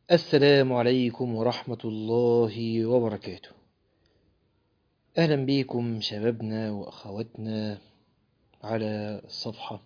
السلام عليكم ورحمة الله وبركاته. أهلا بكم شبابنا وأخواتنا على الصفحة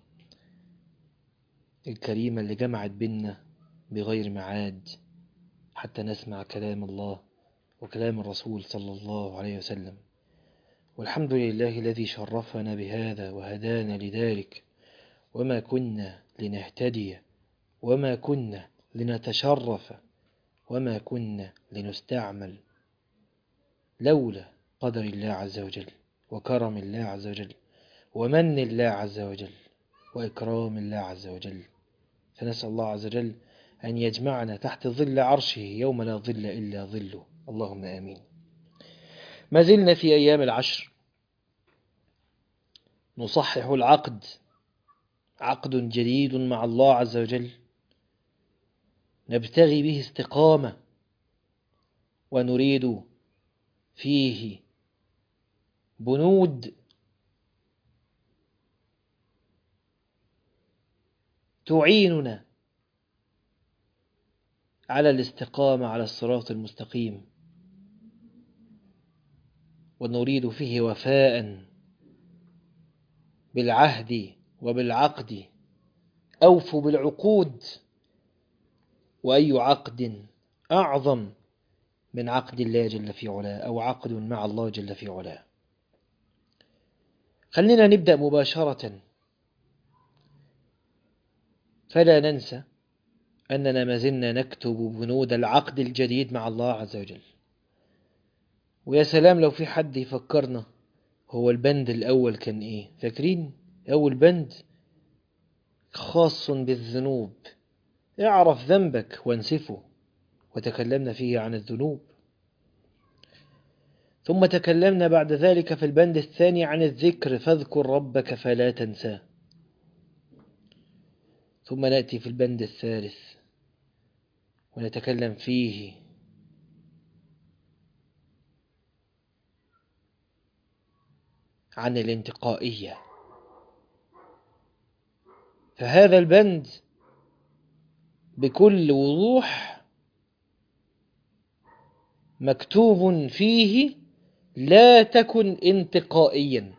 الكريمة اللي جمعت بينا بغير معاد حتى نسمع كلام الله وكلام الرسول صلى الله عليه وسلم. والحمد لله الذي شرفنا بهذا وهدانا لذلك، وما كنا لنهتدي وما كنا لنتشرف وما كنا لنستعمل لولا قدر الله عز وجل وكرم الله عز وجل ومن الله عز وجل وإكرام الله عز وجل. فنسأل الله عز وجل أن يجمعنا تحت ظل عرشه يوم لا ظل إلا ظله، اللهم آمين. ما زلنا في أيام العشر نصحح العقد، عقد جديد مع الله عز وجل نبتغي به استقامة، ونريد فيه بنود تعيننا على الاستقامة على الصراط المستقيم، ونريد فيه وفاء بالعهد وبالعقد. أوفوا بالعقود، وأي عقد أعظم من عقد الله جل في علاه، أو عقد مع الله جل في علاه. خلينا نبدأ مباشرة، فلا ننسى أننا ما زلنا نكتب بنود العقد الجديد مع الله عز وجل. ويا سلام لو في حد يفكرنا، هو البند الأول كان إيه؟ فاكرين؟ أول بند خاص بالذنوب، اعرف ذنبك وانسفه، وتكلمنا فيه عن الذنوب. ثم تكلمنا بعد ذلك في البند الثاني عن الذكر، فاذكر ربك فلا تنساه. ثم نأتي في البند الثالث ونتكلم فيه عن الانتقائية. فهذا البند بكل وضوح مكتوب فيه لا تكن انتقائيا.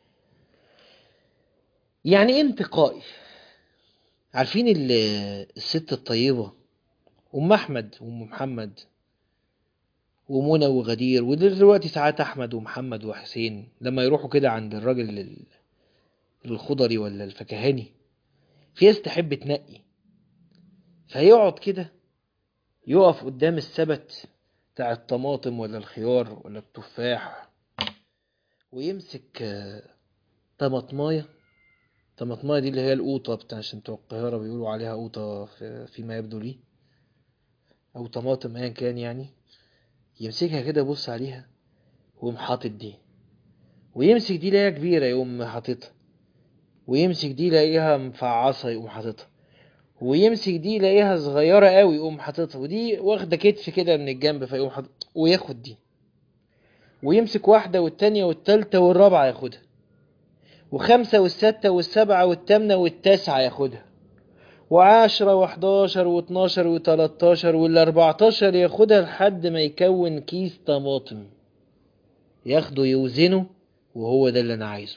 يعني ايه انتقائي؟ عارفين الست الطيبة أم أحمد وأم محمد ومنى وغدير، ودلوقتي ساعات أحمد ومحمد وحسين، لما يروحوا كده عند الراجل الخضري ولا الفكهاني، في ناس تحب تنقي، فيقعد كده يقف قدام السبت بتاع الطماطم ولا الخيار ولا التفاح، ويمسك طماطماية. طماطماية دي اللي هي القوطة عشان بتوع القاهرة بيقولوا عليها قوطة فيما يبدو لي، أو طماطم أيا كان يعني. يمسكها كده يبص عليها ويقوم حاطط دي، ويمسك دي لاقيها كبيرة يقوم حاططها، ويمسك دي لاقيها مفعصة يقوم حاططها، ويمسك دي يلاقيها صغيرة قوي يقوم حاططها، ودي واخدة كتف كده من الجنب فيقوم حاططها، وياخد دي، ويمسك واحدة والتانية والتالتة والرابعة ياخدها، وخمسة والستة والسبعة والتامنة والتاسعة ياخدها، وعشرة وحداشر واتناشر وتلاتاشر والاربعتاشر ياخدها، لحد ما يكون كيس طماطم ياخده يوزنه. وهو ده اللي انا عايزه.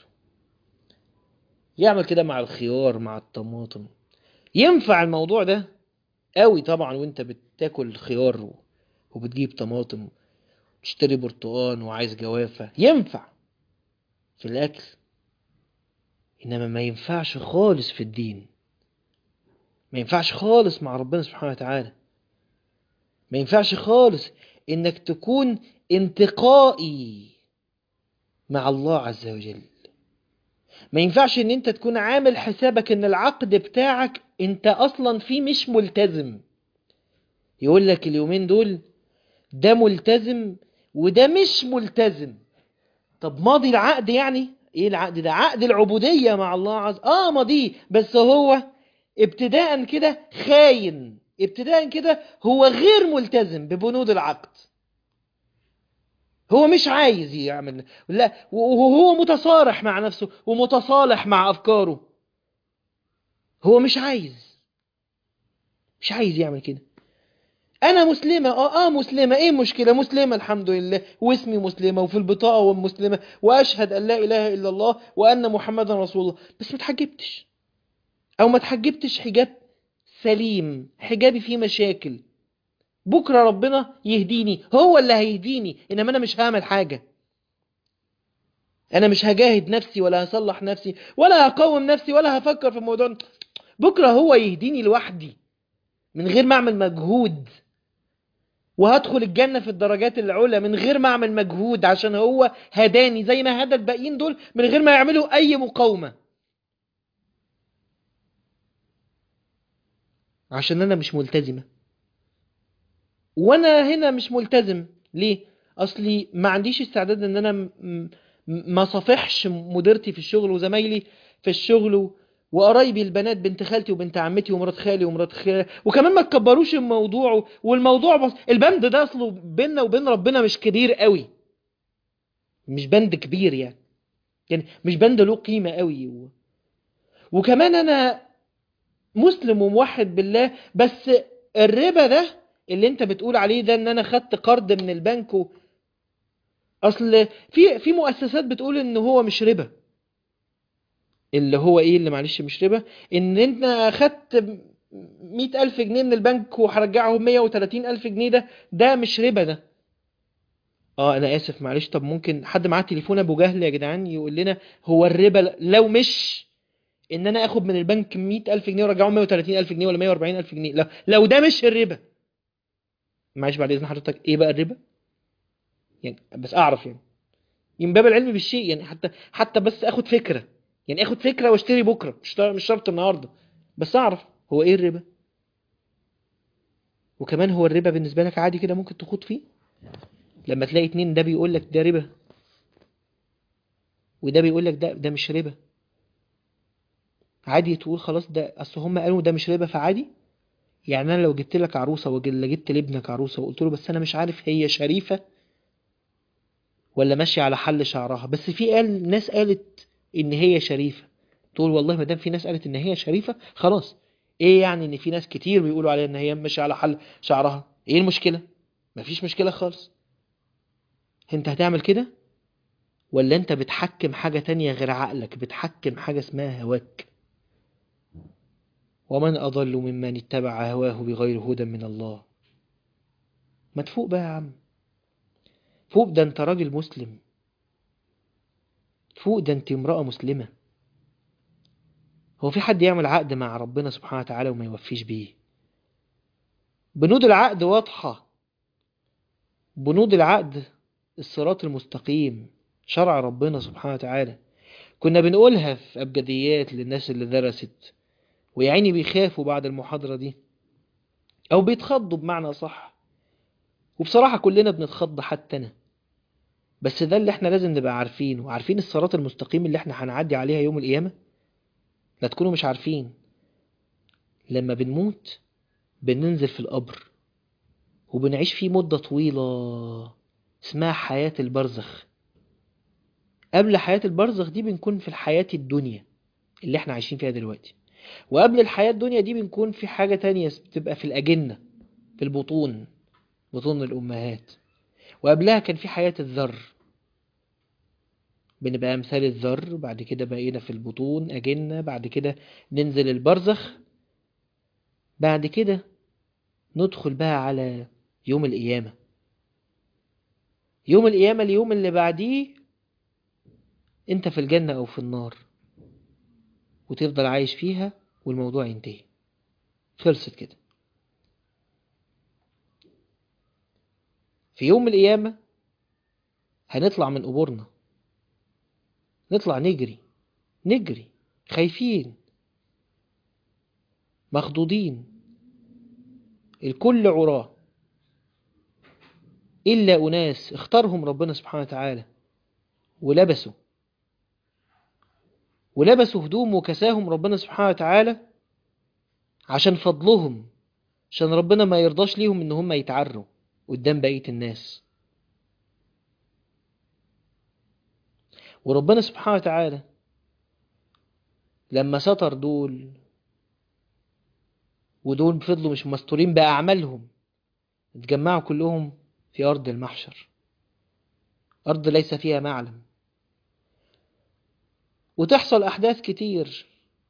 يعمل كده مع الخيار مع الطماطم. ينفع الموضوع ده قوي طبعا وانت بتاكل خيار وبتجيب طماطم، تشتري برتقان وعايز جوافة، ينفع في الأكل. إنما ما ينفعش خالص في الدين، ما ينفعش خالص مع ربنا سبحانه وتعالى، ما ينفعش خالص إنك تكون انتقائي مع الله عز وجل. ما ينفعش إن أنت تكون عامل حسابك إن العقد بتاعك أنت أصلا فيه مش ملتزم. يقول لك اليومين دول ده ملتزم وده مش ملتزم. طب ماضي العقد يعني ايه؟ العقد ده عقد العبودية مع الله عز ماضي، بس هو ابتداء كده خاين، ابتداء كده هو غير ملتزم ببنود العقد، هو مش عايز يعمل، لا، وهو متصارح مع نفسه ومتصالح مع أفكاره، هو مش عايز يعمل كده. انا مسلمة، مسلمة، ايه المشكلة؟ مسلمة الحمد لله، واسمي مسلمة، وفي البطاقة ومسلمة، واشهد ان لا اله الا الله وان محمدا رسول الله، بس ما اتحجبتش، او ما اتحجبتش حجاب سليم، حجابي فيه مشاكل. بكرة ربنا يهديني، هو اللي هيهديني، انما انا مش هعمل حاجة. انا مش هجاهد نفسي ولا هصلح نفسي ولا هقوم نفسي ولا هفكر في الموضوع. بكرة هو يهديني لوحدي من غير ما اعمل مجهود، وهدخل الجنة في الدرجات العلى من غير ما اعمل مجهود، عشان هو هداني زي ما هدى الباقيين دول من غير ما يعملوا اي مقاومة. عشان انا مش ملتزمة، وانا هنا مش ملتزم ليه؟ اصلي ما عنديش استعداد ان انا ما صافحش مديرتي في الشغل وزمايلي في الشغل وقرايبي البنات، بنت خالتي وبنت عمتي ومرات خالي ومرات خالي، وكمان ما تكبروش الموضوع. والموضوع بس البند ده اصله بيننا وبين ربنا مش كبير قوي، مش بند كبير يعني مش بند له قيمة قوي. وكمان انا مسلم وموحد بالله، بس الربا ده اللي انت بتقول عليه ده، ان انا خدت قرض من البنك اصل في مؤسسات بتقول ان هو مش ربا. اللي هو ايه اللي معلش مش ربا؟ ان انت اخدت 100,000 جنيه من البنك وهرجعهم 130,000 جنيه، ده مش ربا ده. انا اسف معلش، طب ممكن حد معاه تليفون ابو جهل يا جدعان يقول لنا هو الربا لو مش ان انا اخد من البنك 100,000 جنيه وارجعهم 130,000 جنيه ولا 140,000 جنيه، لو ده مش الربا، معلش بعد اذن حضرتك ايه بقى الربا؟ يعني بس اعرف، يعني من باب العلم بالشيء، يعني حتى بس اخد فكرة، يعني اخد فكرة واشتري بكرة، مش شرط النهاردة، بس اعرف هو ايه الربا. وكمان هو الربا بالنسبة لك عادي كده ممكن تخوض فيه؟ لما تلاقي اتنين، ده بيقول لك ده ربا وده بيقول لك ده مش ربا، عادي تقول خلاص ده اصل هم قالوا ده مش ربا فعادي؟ يعني انا لو جبت لك عروسة ولا جبت لابنك عروسة وقلت له بس انا مش عارف هي شريفة ولا ماشية على حل شعرها، بس في ناس قالت ان هي شريفة، تقول والله ما دام في ناس قالت ان هي شريفة خلاص، ايه يعني ان في ناس كتير بيقولوا عليها ان هي ماشية على حل شعرها، ايه المشكلة؟ مفيش مشكلة خالص. انت هتعمل كده؟ ولا انت بتحكم حاجة تانية غير عقلك، بتحكم حاجة اسمها هواك؟ ومن اضل ممن اتبع هواه بغير هدى من الله. ما تفوق بقى يا عم، فوق، ده انت راجل مسلم، فوق، ده انت امرأة مسلمة. هو في حد يعمل عقد مع ربنا سبحانه وتعالى وما يوفيش بيه؟ بنود العقد واضحة، بنود العقد الصراط المستقيم، شرع ربنا سبحانه وتعالى. كنا بنقولها في أبجديات للناس اللي درست ويعيني بيخافوا بعد المحاضرة دي، أو بيتخضوا بمعنى صح، وبصراحة كلنا بنتخض حتى أنا. بس ده اللي احنا لازم نبقى عارفينه، عارفين الصراط المستقيم اللي احنا هنعدي عليها يوم القيامة. لا تكونوا مش عارفين. لما بنموت بننزل في القبر وبنعيش فيه مدة طويلة اسمها حياة البرزخ. قبل حياة البرزخ دي بنكون في الحياة الدنيا اللي احنا عايشين فيها دلوقتي، وقبل الحياة الدنيا دي بنكون في حاجة تانية بتبقى في الأجنة، في البطون، بطون الأمهات. وقبلها كان في حياة الذر، بنبقى أمثال الذر، بعد كده بقينا في البطون أجنة، بعد كده ننزل البرزخ، بعد كده ندخل بقى على يوم القيامة. يوم القيامة اليوم اللي بعديه انت في الجنة أو في النار، وتفضل عايش فيها والموضوع ينتهي، خلصت كده. في يوم القيامة هنطلع من قبورنا، نطلع نجري، نجري خايفين مخضوضين، الكل عراه إلا أناس اختارهم ربنا سبحانه وتعالى ولبسوا هدوم وكساهم ربنا سبحانه وتعالى عشان فضلهم، عشان ربنا ما يرضاش ليهم ان هم يتعروا قدام بقية الناس. وربنا سبحانه وتعالى لما ستر دول ودول فضلوا مش مستورين بأعمالهم، اتجمعوا كلهم في أرض المحشر، أرض ليس فيها معلم، وتحصل أحداث كتير.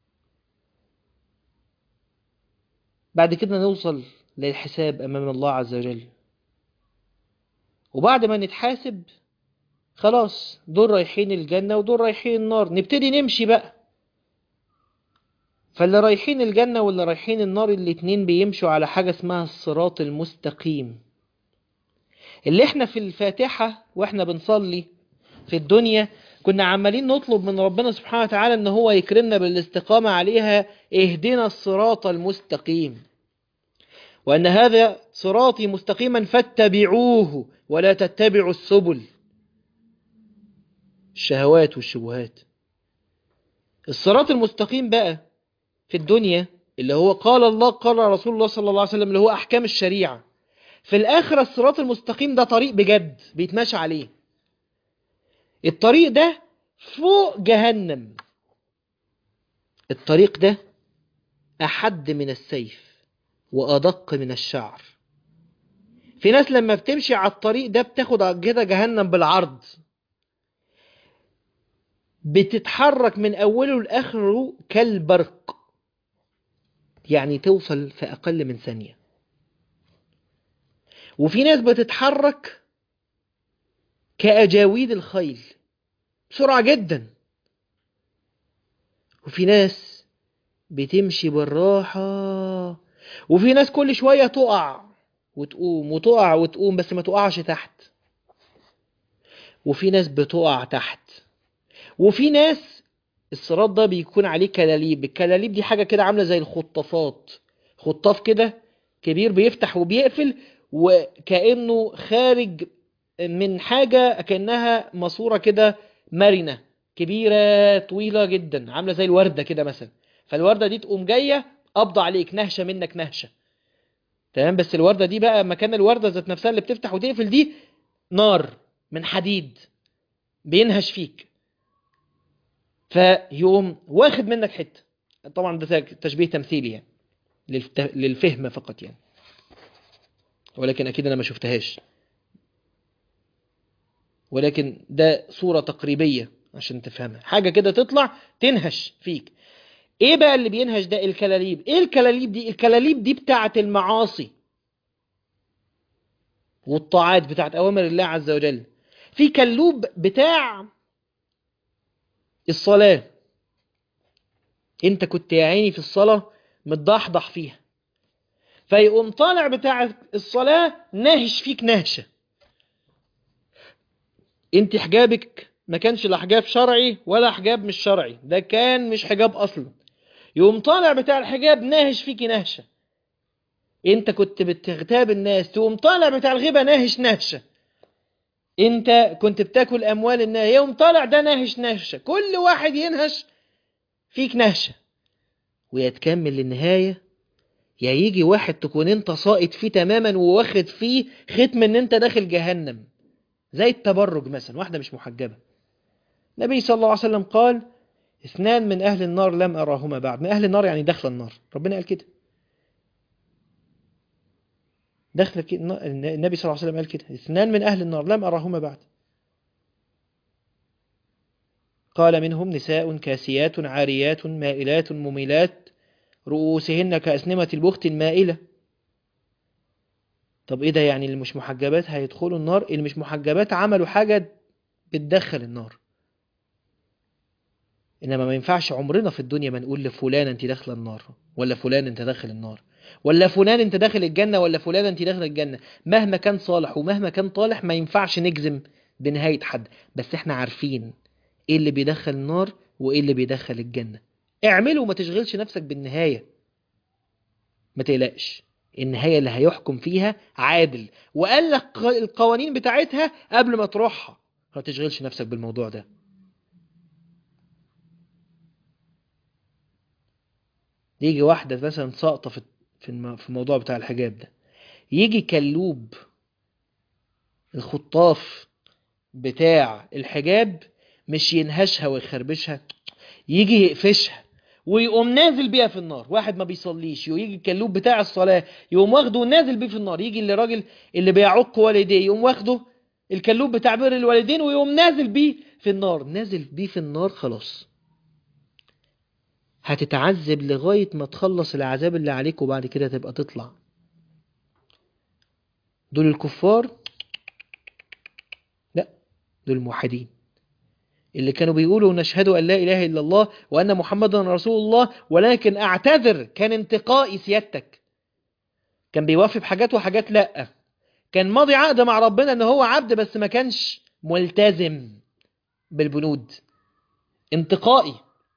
بعد كده نوصل للحساب أمام الله عز وجل، وبعد ما نتحاسب خلاص دول رايحين الجنة ودول رايحين النار، نبتدي نمشي بقى. فاللي رايحين الجنة واللي رايحين النار الاتنين بيمشوا على حاجة اسمها الصراط المستقيم، اللي احنا في الفاتحة واحنا بنصلي في الدنيا كنا عمالين نطلب من ربنا سبحانه وتعالى ان هو يكرمنا بالاستقامة عليها. اهدنا الصراط المستقيم، وأن هذا صراطي مستقيما فاتبعوه ولا تتبعوا السبل، الشهوات والشبهات. الصراط المستقيم بقى في الدنيا اللي هو قال الله قال رسول الله صلى الله عليه وسلم، اللي هو أحكام الشريعة. في الآخرة الصراط المستقيم ده طريق بجد بيتمشى عليه. الطريق ده فوق جهنم، الطريق ده أحد من السيف وأدق من الشعر. في ناس لما بتمشي على الطريق ده بتاخد كده جهنم بالعرض، بتتحرك من أوله لآخره كالبرق، يعني توصل في أقل من ثانية. وفي ناس بتتحرك كأجاويد الخيل بسرعة جدا، وفي ناس بتمشي بالراحة، وفي ناس كل شوية تقع وتقوم وتقع وتقوم بس ما تقعش تحت، وفي ناس بتقع تحت، وفي ناس الصراط ده بيكون عليه كلاليب. الكلاليب دي حاجة كده عاملة زي الخطافات، خطاف كده كبير بيفتح وبيقفل، وكأنه خارج من حاجة كأنها ماسورة كده مرنة كبيرة طويلة جدا عاملة زي الوردة كده مثلا. فالوردة دي تقوم جاية قبضة عليك، نهشة منك نهشة، تمام. بس الوردة دي بقى مكان الوردة ذات نفسها اللي بتفتح وتقفل دي نار من حديد بينهش فيك، فيقوم واخد منك حتة. طبعا ده تشبيه تمثيلي يعني للفهم فقط يعني، ولكن أكيد أنا ما شفتهاش، ولكن ده صورة تقريبية عشان تفهمها. حاجة كده تطلع تنهش فيك. ايه بقى اللي بينهش ده؟ الكلاليب. ايه الكلاليب دي؟ الكلاليب دي بتاعة المعاصي والطاعات، بتاعة أوامر الله عز وجل. في كلوب بتاع الصلاة، انت كنت يا عيني في الصلاة متضحضح فيها، فيقوم طالع بتاع الصلاة ناهش فيك نهشة. انت حجابك ما كانش لا حجاب شرعي ولا حجاب مش شرعي، ده كان مش حجاب اصلا. يقوم طالع بتاع الحجاب ناهش فيكي نهشة. انت كنت بتغتاب الناس، تقوم طالع بتاع الغيبة ناهش نهشة. انت كنت بتاكل اموال الناس، يقوم طالع ده ناهش نهشة. كل واحد ينهش فيك نهشة، ويتكمل للنهاية. يا يجي واحد تكون انت ساقط فيه تماما وواخد فيه ختم ان انت داخل جهنم، زي التبرج مثلا، واحدة مش محجبة. النبي صلى الله عليه وسلم قال: اثنان من أهل النار لم أراهما بعد. من أهل النار يعني داخل النار، ربنا قال كده. داخل النبي صلى الله عليه وسلم قال كده: اثنان من أهل النار لم أراهما بعد. قال: منهم نساء كاسيات عاريات مائلات مميلات رؤوسهن كأسنمة البخت المائلة. طب ايه ده؟ يعني اللي مش محجبات هيدخلوا النار؟ اللي مش محجبات عملوا حاجة بتدخل النار. انما ما ينفعش عمرنا في الدنيا ما نقول لفلان انت داخله النار، ولا فلان انت داخل النار، ولا فلان انت داخل الجنة، ولا فلان انت داخل الجنة. مهما كان صالح ومهما كان طالح ما ينفعش نجزم بنهاية حد، بس احنا عارفين ايه اللي بيدخل النار وايه اللي بيدخل الجنة. اعمله وما تشغلش نفسك بالنهاية، ما تقلقش، النهاية اللي هيحكم فيها عادل، وقال لك القوانين بتاعتها قبل ما تروحها، ما تشغلش نفسك بالموضوع ده. يجي واحدة مثلا ساقطة في الموضوع بتاع الحجاب ده، يجي كلوب الخطاف بتاع الحجاب مش ينهشها ويخربشها، يجي يقفشها ويقوم نازل بيها في النار. واحد ما بيصليش ويجي الكلوب بتاع الصلاة يقوم واخده ونازل بيه في النار. يجي الراجل اللي بيعق والديه يقوم واخده الكلوب بتاع بر الوالدين ويقوم نازل بيه في النار. نازل بيه في النار خلاص، هتتعذب لغاية ما تخلص العذاب اللي عليك وبعد كده تبقى تطلع. دول الكفار؟ لا، دول الموحدين اللي كانوا بيقولوا نشهد أن لا إله إلا الله وأن محمدا رسول الله، ولكن أعتذر كان انتقائي سيادتك. كان بيوفي بحاجات وحاجات لأ. كان ماضي عقد مع ربنا ان هو عبد بس ما كانش ملتزم بالبنود. انتقائي.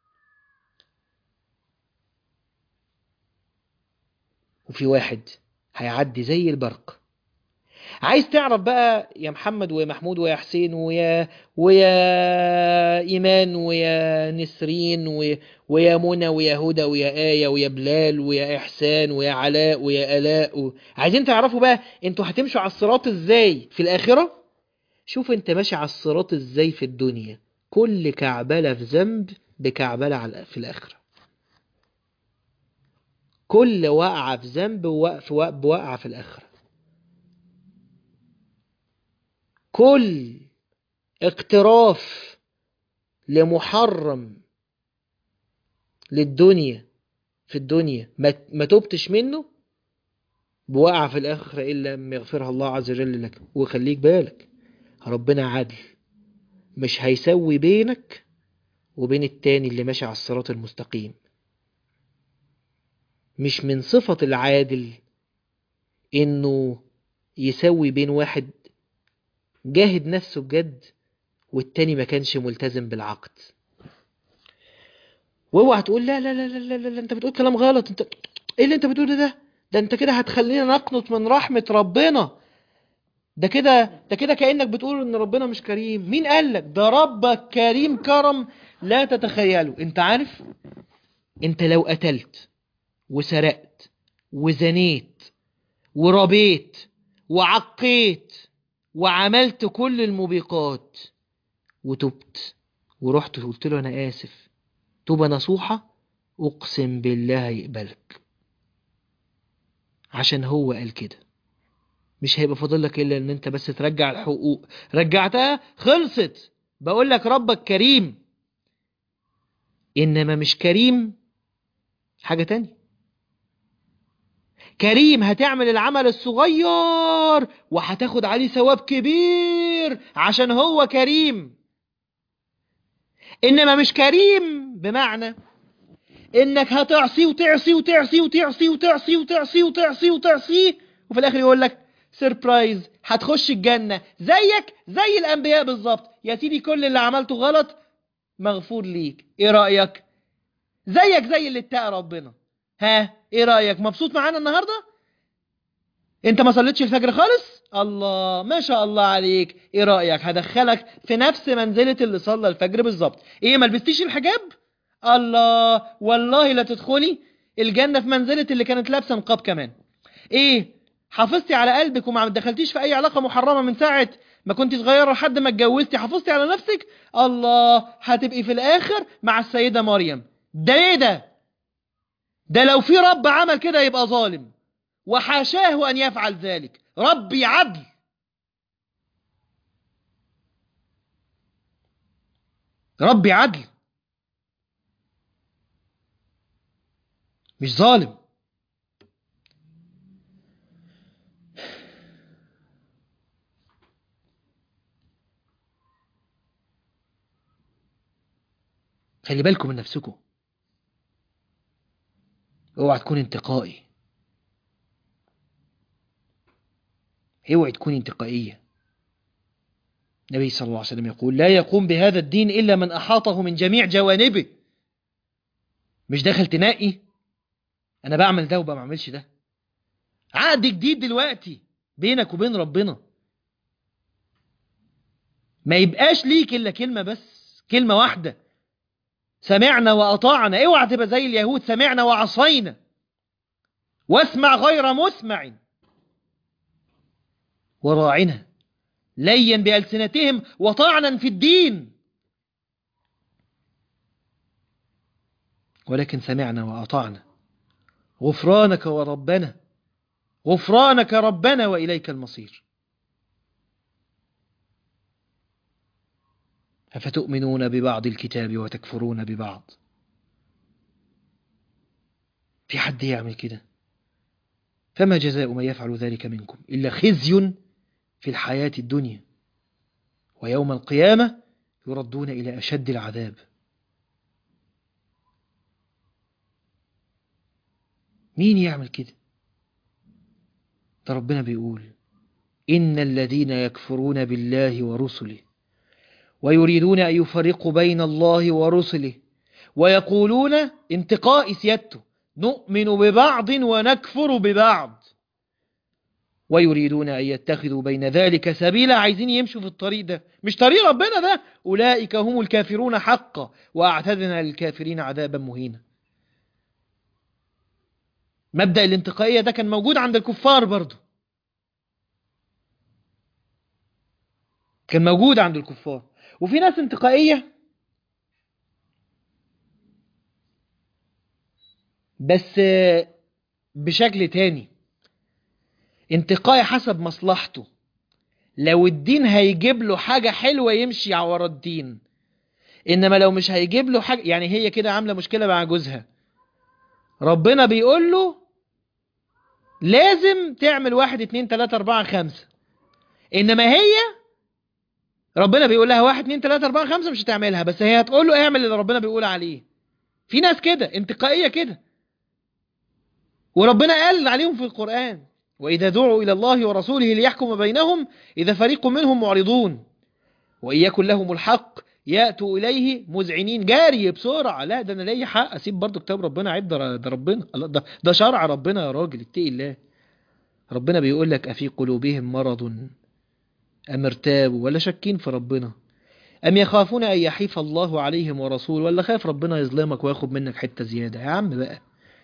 وفي واحد هيعدي زي البرق. عايز تعرف بقى يا محمد ويا محمود ويا حسين ويا إيمان ويا نسرين ويا منى ويا هدى ويا آية ويا بلال ويا إحسان ويا علاء ويا آلاء عايزين تعرفوا بقى انتوا هتمشوا على الصراط ازاي في الآخرة؟ شوف انت ماشي على الصراط ازاي في الدنيا. كل كعبلة في ذنب بكعبلة في الآخرة. كل وقعة في ذنب بوقعة في الآخرة. كل اقتراف لمحرم للدنيا في الدنيا ما تبتش منه بوقعة في الآخرة إلا ما يغفرها الله عز وجل لك. وخليك بالك ربنا عادل، مش هيسوي بينك وبين التاني اللي ماشي على الصراط المستقيم. مش من صفة العادل إنه يسوي بين واحد جاهد نفسه بجد والتاني ما كانش ملتزم بالعقد. واوعى تقول لا لا لا لا لا لا انت بتقول كلام غلط. انت ايه اللي انت بتقوله ده انت كده هتخلينا نقنط من رحمة ربنا. ده كده كأنك بتقول ان ربنا مش كريم. مين قالك؟ ده ربك كريم كرم لا تتخيله. انت عارف انت لو قتلت وسرقت وزنيت وربيت وعقيت وعملت كل الموبقات وتبت ورحت قلت له انا اسف توبة نصوحة، اقسم بالله يقبلك. عشان هو قال كده. مش هيبقى فاضل لك الا ان انت بس ترجع الحقوق. رجعتها خلصت. بقول لك ربك كريم. انما مش كريم حاجة تانية. كريم هتعمل العمل الصغير وهتاخد عليه ثواب كبير عشان هو كريم. انما مش كريم بمعنى انك هتعصي وتعصي وتعصي وتعصي وتعصي وتعصي وتعصي وتعصي وفي الاخر يقول لك سيربرايز هتخش الجنة زيك زي الانبياء بالظبط. يا سيدي كل اللي عملته غلط مغفور ليك. ايه رأيك؟ زيك زي اللي اتقى ربنا. ها ايه رأيك؟ مبسوط معانا النهاردة؟ انت ما صليتش الفجر خالص؟ الله ما شاء الله عليك. ايه رأيك؟ هدخلك في نفس منزلة اللي صلى الفجر بالظبط. ايه ما لبستيش الحجاب؟ الله والله لا تدخلي الجنة في منزلة اللي كانت لابسة نقاب كمان. ايه حافظتي على قلبك وما دخلتيش في اي علاقة محرمة من ساعة ما كنت صغيرة لحد ما اتجوزتي؟ حافظتي على نفسك؟ الله هتبقي في الاخر مع السيدة مريم. ده ايه ده لو في رب عمل كده يبقى ظالم وحاشاه ان يفعل ذلك. ربي عدل. ربي عدل مش ظالم. خلي بالكم من نفسكم. اوعى تكون انتقائي. اوعى تكون انتقائية. النبي صلى الله عليه وسلم يقول لا يقوم بهذا الدين إلا من أحاطه من جميع جوانبه. مش داخل تنقي أنا بعمل ده وما بعملش ده. عقد جديد دلوقتي بينك وبين ربنا. ما يبقاش ليك إلا كلمة بس، كلمة واحدة. سمعنا وأطعنا. اوعى تبقى زي اليهود سمعنا وعصينا واسمع غير مسمع وراعنا ليا بألسنتهم وطعنا في الدين. ولكن سمعنا وأطعنا غفرانك وربنا، غفرانك ربنا وإليك المصير. أفتؤمنون ببعض الكتاب وتكفرون ببعض؟ في حد يعمل كده؟ فما جزاء من يفعل ذلك منكم إلا خزي في الحياة الدنيا ويوم القيامة يردون إلى أشد العذاب. مين يعمل كده؟ ده ربنا بيقول إن الذين يكفرون بالله ورسله ويريدون أن يفرقوا بين الله ورسله ويقولون انتقاء سيادته نؤمن ببعض ونكفر ببعض ويريدون أن يتخذوا بين ذلك سبيلا، عايزين يمشوا في الطريق ده، مش طريق ربنا ده، أولئك هم الكافرون حقا وأعتدنا للكافرين عذابا مهينا. مبدأ الانتقائية ده كان موجود عند الكفار برضو، كان موجود عند الكفار. وفي ناس انتقائية بس بشكل تاني، انتقائي حسب مصلحته. لو الدين هيجيب له حاجة حلوة يمشي ورا الدين، إنما لو مش هيجيب له حاجة، يعني هي كده عاملة مشكلة مع جوزها، ربنا بيقول له لازم تعمل 1 2 3 4 5، إنما هي ربنا بيقول لها 1 2 3 4 5 مش هتعملها، بس هي هتقول له اعمل اللي ربنا بيقول عليه. في ناس كده انتقائية كده، وربنا قال عليهم في القرآن وإذا دعوا إلى الله ورسوله ليحكم بينهم إذا فريق منهم معرضون وإن يكن لهم الحق يأتوا إليه مذعنين، جاري بسرعة. لا ده أنا ليا حق أسيب برضو كتاب ربنا؟ عيب، ده ربنا، ده شرع ربنا يا راجل، اتقي الله. ربنا بيقول لك أفي قلوبهم مرض أم ارتابوا، ولا شاكين في ربنا، أم يخافون أن يحيف الله عليهم ورسول، ولا خايف ربنا يظلمك وياخد منك حتة زيادة. يا عم بقى،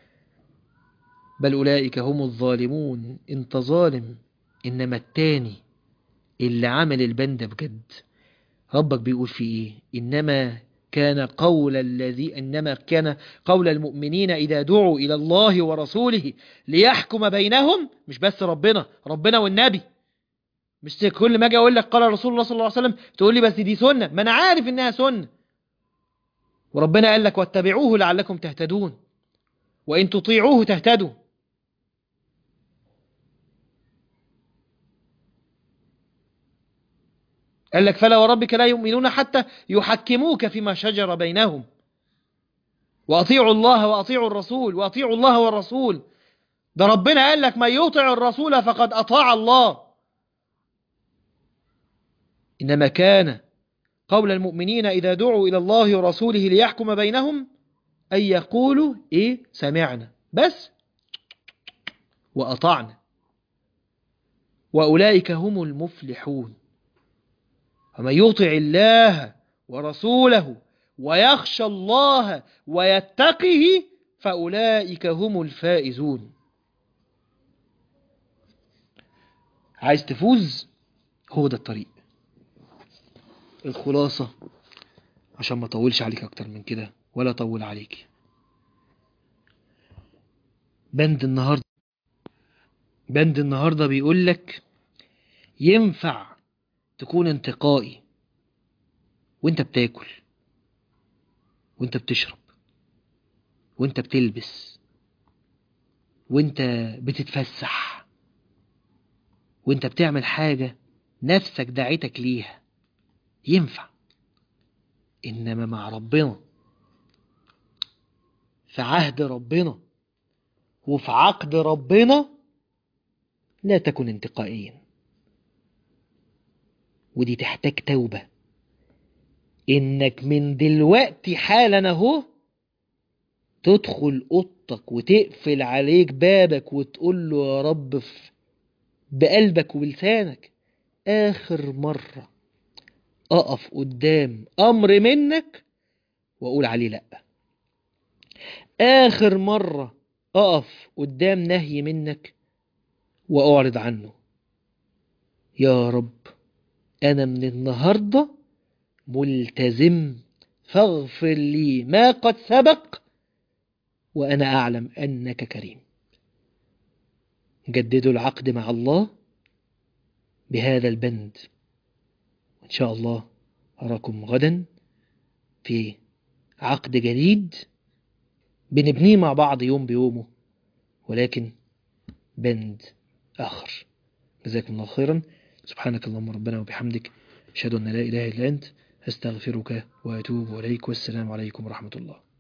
بل أولئك هم الظالمون. انت ظالم، إنما التاني اللي عمل البند بجد ربك بيقول فيه إيه؟ إنما كان قول المؤمنين إذا دعوا إلى الله ورسوله ليحكم بينهم. مش بس ربنا والنبي، مش كل ما اجي اقول لك قال رسول الله صلى الله عليه وسلم تقول لي بس دي سنة، ما انا عارف انها سنة. وربنا قال لك واتبعوه لعلكم تهتدون وان تطيعوه تهتدوا. قال لك فلا وربك لا يؤمنون حتى يحكموك فيما شجر بينهم واطيعوا الله واطيعوا الرسول واطيعوا الله والرسول. ده ربنا قال لك من يطع الرسول فقد اطاع الله. انما كان قول المؤمنين إذا دعوا إلى الله ورسوله ليحكم بينهم أن يقولوا إيه؟ سمعنا بس وأطعنا وأولئك هم المفلحون. ومن يطع الله ورسوله ويخشى الله ويتقه فأولئك هم الفائزون. عايز تفوز؟ هو ده الطريق. الخلاصة عشان ما اطولش عليك اكتر من كده ولا اطول عليك، بند النهاردة بيقول لك ينفع تكون انتقائي وانت بتاكل وانت بتشرب وانت بتلبس وانت بتتفسح وانت بتعمل حاجة نفسك دعيتك ليها، ينفع. انما مع ربنا، في عهد ربنا وفي عقد ربنا، لا تكن انتقائيا. ودي تحتاج توبة، انك من دلوقتي حالا اهو تدخل اوضتك وتقفل عليك بابك وتقول له يا رب بقلبك وبلسانك اخر مرة اقف قدام امر منك واقول عليه لا، اخر مرة اقف قدام نهي منك واعرض عنه. يا رب انا من النهاردة ملتزم، فاغفر لي ما قد سبق وأنا أعلم أنك كريم. جددوا العقد مع الله بهذا البند، وإن شاء الله أراكم غدا في عقد جديد بنبنيه مع بعض يوم بيومه، ولكن بند آخر. جزاكم الله خيرا. سبحانك اللهم ربنا وبحمدك، أشهد أن لا إله إلا أنت، أستغفرك وأتوب إليك، والسلام عليكم ورحمة الله.